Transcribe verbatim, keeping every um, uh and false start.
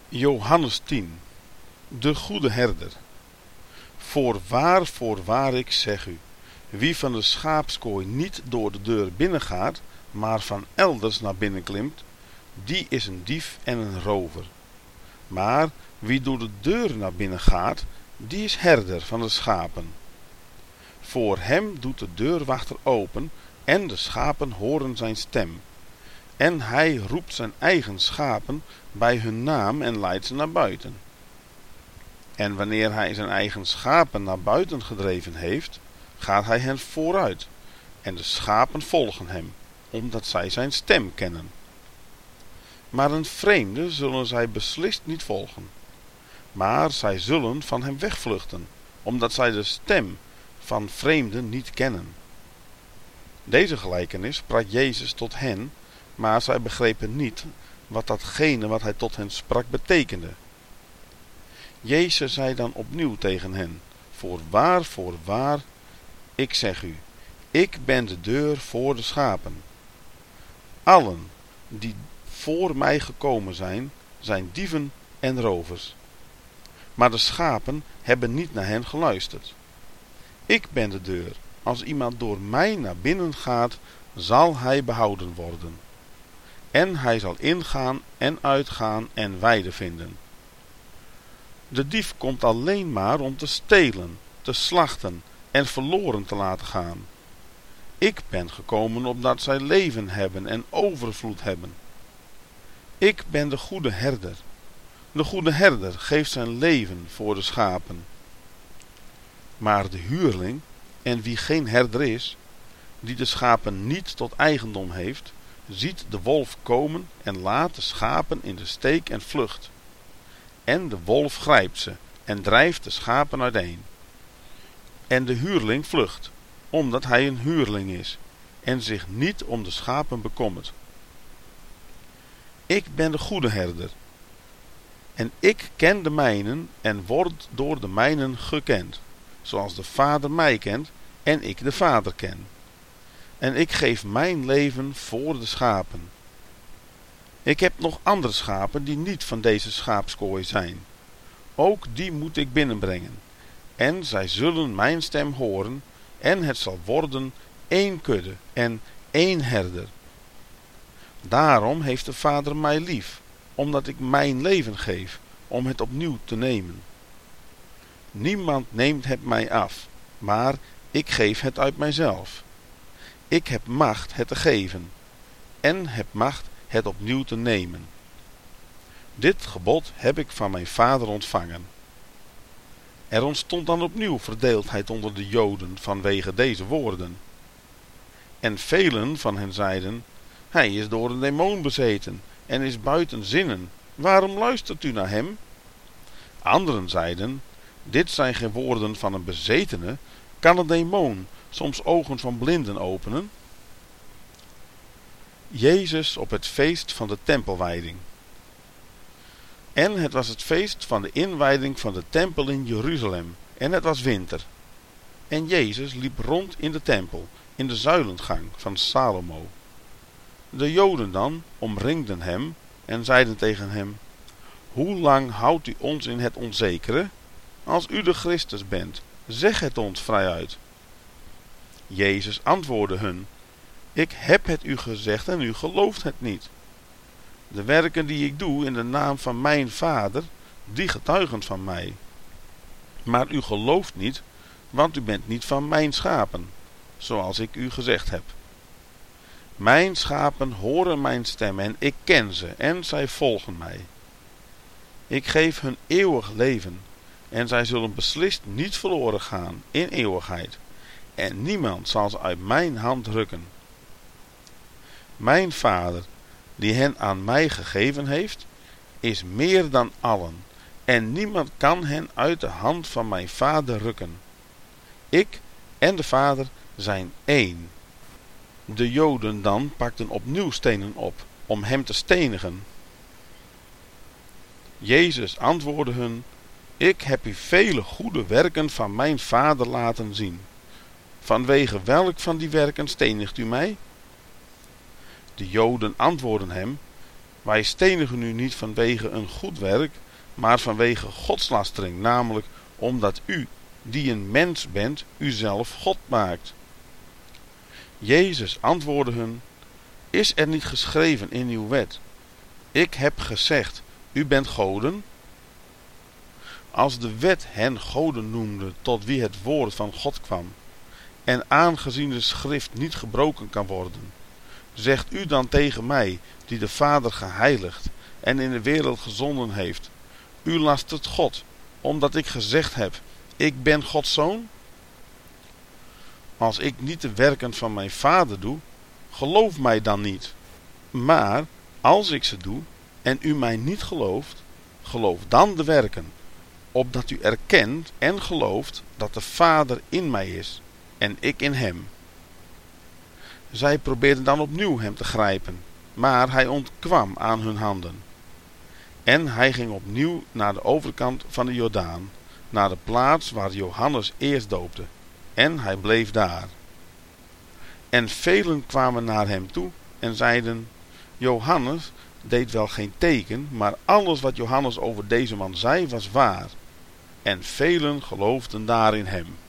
Johannes tien. De goede herder. Voorwaar, voorwaar, ik zeg u, wie van de schaapskooi niet door de deur binnengaat, maar van elders naar binnen klimt, die is een dief en een rover. Maar wie door de deur naar binnen gaat, die is herder van de schapen. Voor hem doet de deurwachter open, en de schapen horen zijn stem. En hij roept zijn eigen schapen bij hun naam en leidt ze naar buiten. En wanneer hij zijn eigen schapen naar buiten gedreven heeft, gaat hij hen vooruit, en de schapen volgen hem, omdat zij zijn stem kennen. Maar een vreemde zullen zij beslist niet volgen, maar zij zullen van hem wegvluchten, omdat zij de stem van vreemden niet kennen. Deze gelijkenis sprak Jezus tot hen, maar zij begrepen niet wat datgene wat hij tot hen sprak betekende. Jezus zei dan opnieuw tegen hen: Voorwaar, voorwaar, ik zeg u, ik ben de deur voor de schapen. Allen die voor mij gekomen zijn, zijn dieven en rovers. Maar de schapen hebben niet naar hen geluisterd. Ik ben de deur. Als iemand door mij naar binnen gaat, zal hij behouden worden. En hij zal ingaan en uitgaan en weide vinden. De dief komt alleen maar om te stelen, te slachten en verloren te laten gaan. Ik ben gekomen opdat zij leven hebben en overvloed hebben. Ik ben de goede herder. De goede herder geeft zijn leven voor de schapen. Maar de huurling, en wie geen herder is, die de schapen niet tot eigendom heeft, ziet de wolf komen en laat de schapen in de steek en vlucht. En de wolf grijpt ze en drijft de schapen uiteen. En de huurling vlucht, omdat hij een huurling is en zich niet om de schapen bekommert. Ik ben de goede herder. En ik ken de mijnen en word door de mijnen gekend, zoals de Vader mij kent en ik de Vader ken. En ik geef mijn leven voor de schapen. Ik heb nog andere schapen die niet van deze schaapskooi zijn. Ook die moet ik binnenbrengen. En zij zullen mijn stem horen, en het zal worden één kudde en één herder. Daarom heeft de Vader mij lief, omdat ik mijn leven geef, om het opnieuw te nemen. Niemand neemt het mij af, maar ik geef het uit mijzelf. Ik heb macht het te geven, en heb macht het opnieuw te nemen. Dit gebod heb ik van mijn Vader ontvangen. Er ontstond dan opnieuw verdeeldheid onder de Joden vanwege deze woorden. En velen van hen zeiden: Hij is door een demon bezeten en is buiten zinnen. Waarom luistert u naar hem? Anderen zeiden: Dit zijn geen woorden van een bezetene. Kan een demon soms ogen van blinden openen? Jezus op het feest van de tempelwijding. En het was het feest van de inwijding van de tempel in Jeruzalem, en het was winter. En Jezus liep rond in de tempel, in de zuilengang van Salomo. De Joden dan omringden hem en zeiden tegen hem: Hoe lang houdt u ons in het onzekere? Als u de Christus bent, zeg het ons vrijuit. Jezus antwoordde hun: Ik heb het u gezegd en u gelooft het niet. De werken die ik doe in de naam van mijn Vader, die getuigen van mij. Maar u gelooft niet, want u bent niet van mijn schapen, zoals ik u gezegd heb. Mijn schapen horen mijn stem en ik ken ze en zij volgen mij. Ik geef hun eeuwig leven en zij zullen beslist niet verloren gaan in eeuwigheid. En niemand zal ze uit mijn hand rukken. Mijn Vader, die hen aan mij gegeven heeft, is meer dan allen, en niemand kan hen uit de hand van mijn Vader rukken. Ik en de Vader zijn één. De Joden dan pakten opnieuw stenen op, om hem te stenigen. Jezus antwoordde hun: Ik heb u vele goede werken van mijn Vader laten zien. Vanwege welk van die werken stenigt u mij? De Joden antwoordden hem: Wij stenigen u niet vanwege een goed werk, maar vanwege godslastering, namelijk omdat u, die een mens bent, uzelf God maakt. Jezus antwoordde hun: Is er niet geschreven in uw wet: Ik heb gezegd, u bent goden? Als de wet hen goden noemde tot wie het woord van God kwam, en aangezien de schrift niet gebroken kan worden, zegt u dan tegen mij, die de Vader geheiligd en in de wereld gezonden heeft: U lastert God, omdat ik gezegd heb: Ik ben Gods zoon? Als ik niet de werken van mijn Vader doe, geloof mij dan niet. Maar als ik ze doe en u mij niet gelooft, geloof dan de werken, opdat u erkent en gelooft dat de Vader in mij is en ik in hem. Zij probeerden dan opnieuw hem te grijpen, maar hij ontkwam aan hun handen. En hij ging opnieuw naar de overkant van de Jordaan, naar de plaats waar Johannes eerst doopte, en hij bleef daar. En velen kwamen naar hem toe en zeiden: Johannes deed wel geen teken, maar alles wat Johannes over deze man zei was waar. En velen geloofden daarin hem.